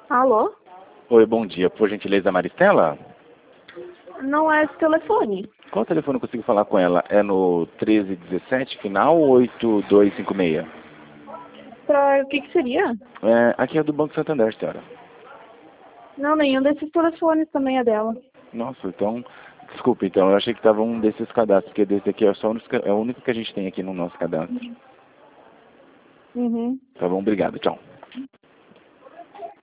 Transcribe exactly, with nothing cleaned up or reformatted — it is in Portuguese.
Alô? Oi, bom dia. Por gentileza, Maristela? Não é esse telefone. Qual telefone eu consigo falar com ela? É no treze dezessete, final ou oito dois cinco seis? Pra o que que seria? É, aqui é do Banco Santander, senhora. Não, nenhum desses telefones também é dela. Nossa, então... Desculpa, então. Eu achei que estava um desses cadastros, porque desse aqui é, só o único, é o único que a gente tem aqui no nosso cadastro. Uhum. Tá bom? Obrigado. Tchau.